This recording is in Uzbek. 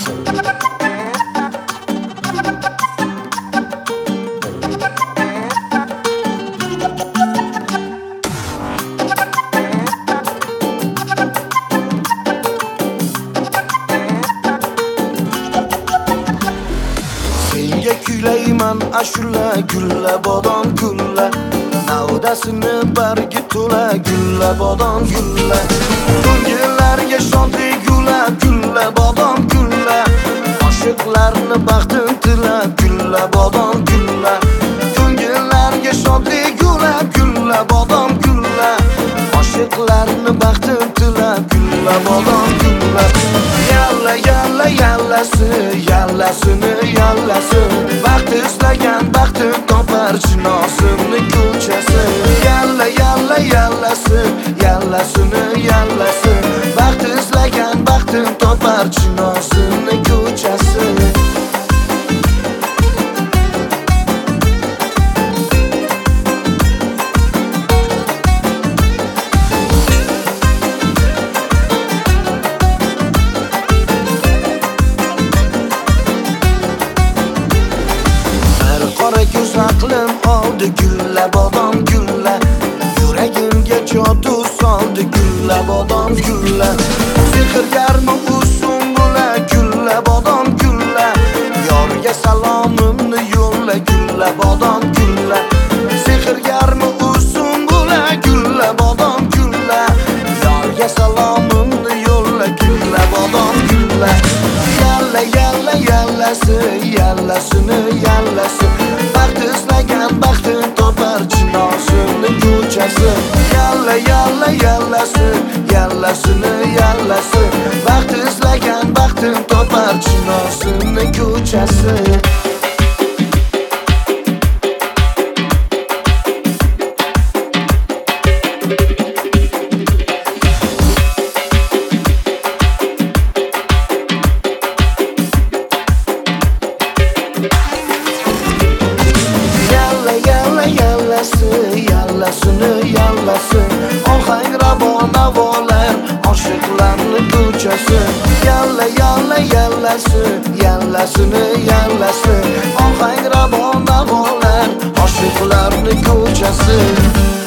Senga kuylayman ashula, gulla bodom gulla, navdasini bargi to'la, gulla bodom gulla. Ko'ngillarga shodlik gulla, gulla bodom gulla, oshiqlarni baxtin tila, gulla bodom gulla. Ko'ngillarga shodlik gulla, gulla bodom gulla, oshiqlarni baxtin tila, gulla bodom gulla. Yalla yalla yallasi, yallasini yallasi, baxt istagan baxtin topar chinosimni ko'chasi. Yalla yalla yallasi, yallasini yallasi, baxt istagan baxtin topar chinosimni ko'chasi. Qora ko'z aqlim oldi, gulla bodom gulla, yuragimga jodu soldi, gulla bodom gulla. Sehrgarmi usun bula, gulla bodom gulla, yorga salomimni yo'lla, gulla bodom gulla. Sehrgarmi usun bula, gulla bodom gulla, yorga salomimni yo'lla, gulla bodom gulla. Yalla yalla yallasi, yallasini yallasi, baxt istagan baxtin topar chinosimni ko'chasi. Yalla yalla yallasi, yallasini yallasi, baxt istagan baxtin topar chinosimni ko'chasi. Yallasini yallasi, ohang ravona volar, oshiqlarni ko'chasi. Yalla yalla yallasi, yallasini yallasi, ohang ravona volar, oshiqlarni ko'chasi.